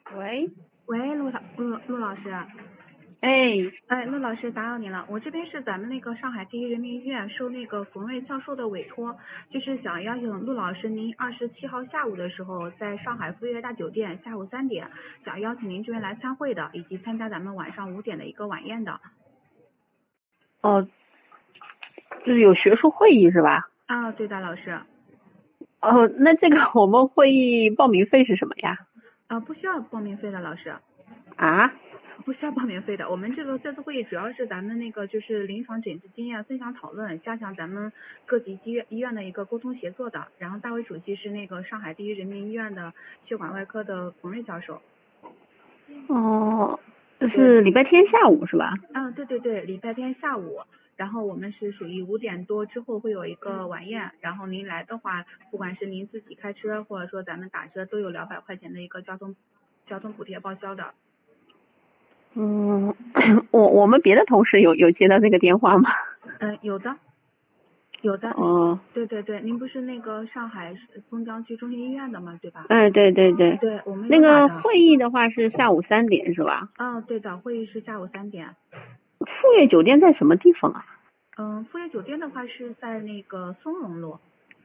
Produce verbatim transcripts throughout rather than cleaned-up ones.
喂， 喂，陆老陆陆老师， 哎， 哎，陆老师打扰您了，我这边是咱们那个上海第一人民医院受那个冯瑞教授的委托，就是想邀请陆老师您二十七号下午的时候在上海富悦大酒店下午三点，想邀请您这边来参会的，以及参加咱们晚上五点的一个晚宴的。 哦，就是有学术会议是吧？ 啊，对的，老师。 哦，那这个我们会议报名费是什么呀？ 啊，不需要报名费的，老师。 啊？ 不需要报名费的，我们这个这次会议主要是咱们那个就是临床诊治经验分享讨论，加强咱们各级医院医院的一个沟通协作的。然后大会主席是那个上海第一人民医院的血管外科的冯瑞教授。 哦，这是礼拜天下午是吧？ 嗯，对对对，礼拜天下午，然后我们是属于五点多之后会有一个晚宴，然后您来的话，不管是您自己开车或者说咱们打车，都有两百块钱的一个交通交通补贴报销的。 嗯，我我们别的同事有有接到这个电话吗？ 嗯，有的。有的， 哦， 对对对，您不是那个上海松江区中心医院的吗？对吧？ 哎，对对对， 对，我们那个有打的。 会议的话是下午三点是吧？ 嗯，对的，会议是下午三点。 富悦酒店在什么地方啊？ 嗯，富悦酒店的话是在那个松茸路。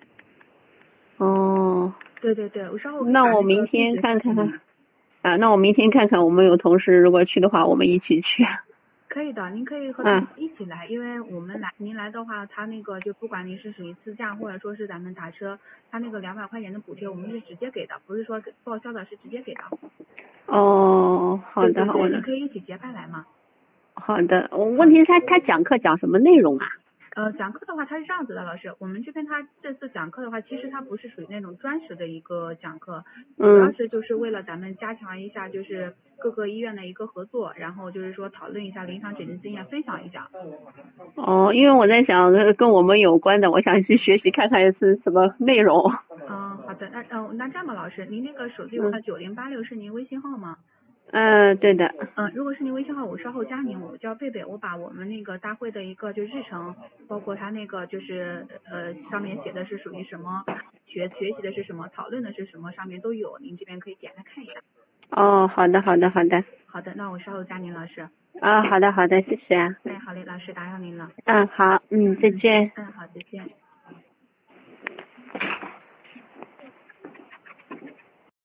哦， 对对对，我稍后可以那把那我明天个地址看看发给您。 啊，那我明天看看我们有同事如果去的话，我们一起去。 可以的，您可以和嗯他一起来，因为我们来您来的话，他那个就不管您是属于自驾或者说是咱们打车，他那个两百块钱的补贴我们是直接给的，不是说给报销的，是直接给的。 哦，好对对对， 的好的您可以一起结伴来嘛。 好的，我问题是他他讲课讲什么内容啊？ 呃，讲课的话，它是这样子的，老师，我们这边他这次讲课的话，其实它不是属于那种专职的一个讲课，主要嗯， 是就是为了咱们加强一下就是各个医院的一个合作，然后就是说讨论一下临床诊治经验，分享一下。 哦，因为我在想呃跟我们有关的，我想去学习看看是什么内容。 嗯，好的，那嗯、呃、那这样吧，老师，您那个手机有嗯号九零八六是您微信号吗？ 嗯、呃对的。 嗯，如果是您微信号，我稍后加您，我叫贝贝，我把我们那个大会的一个就日程，包括他那个就是呃上面写的是属于什么，学学习的是什么，讨论的是什么，上面都有，您这边可以点开看一下。 哦，好的好的好的。 好的，那我稍后加您老师。 啊，好的好的，谢谢啊。 哎，好嘞，老师打扰您了。 嗯，好，嗯，再见。 嗯，好，再见。